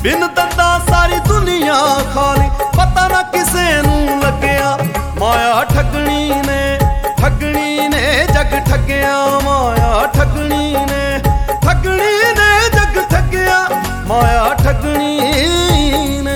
बिन दंदा सारी दुनिया खाली, पता ना किसे नू लग्या। माया ठगनी ने जग ठगया, माया ठगनी ने जग ठगया, माया ठगनी ने।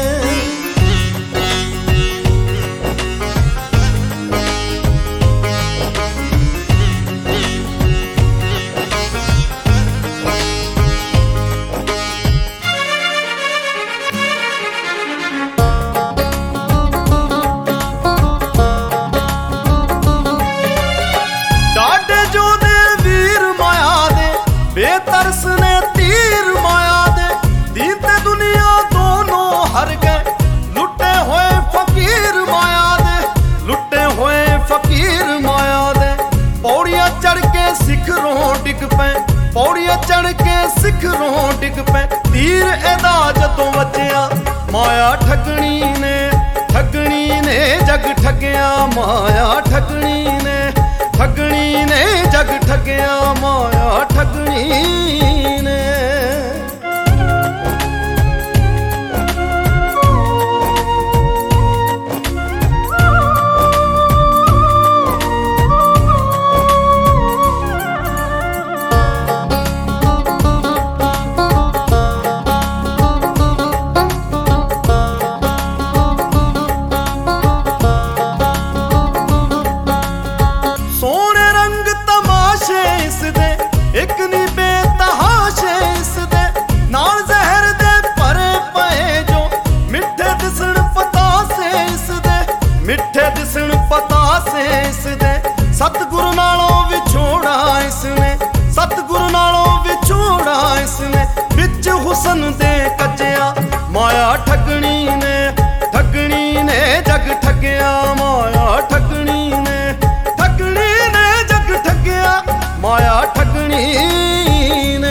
बेतरस ने तीर माया दे, दीते दुनिया दोनों हर गए। लुटे हुए फकीर माया दे, लुटे हुए फकीर माया दे। पौड़ियां चढ़ के शिखरों डिग पे, पौड़ियां चढ़ के शिखरों डिग पे। तीर एदा जदों बचया, माया ठगनी ने जग ठगया, माया ठगनी ने जग ठगया, माया ठगनी ने। एक नी बेतहाशे इसदे, नाल जहर दे भरे पए जो। मिठे दिसण पतासे इसदे, मिठे दिसण पतासे इसदे। सतगुरु नालों विछोड़ा इसने, सतगुरु नालों विछोड़ा इसने। बिच हुसन दे कजया, माया ठगनी ने जग ठगया, माया ठगनी ने जग ठगया, माया ठगनी ने।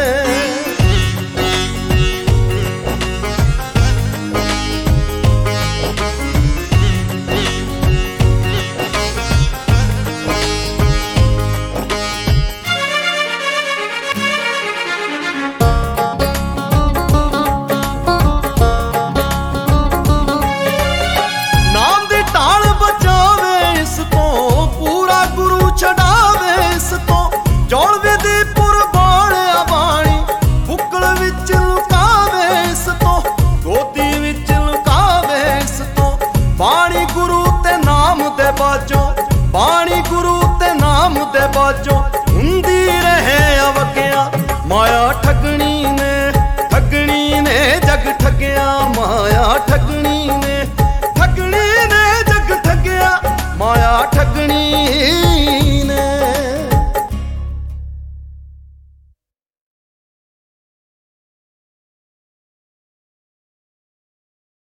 नाम दी टाल बचावे इस तो, पूरा गुरु छड़ावे इस तो। जौल विधिपुर बाणिया बाणी, बुकल विच लुकावे इस तो, गोदी विच लुकावे इस तो। बाणी गुरु ते नाम दे बाजो, बाणी गुरु ते नाम दे बाजो।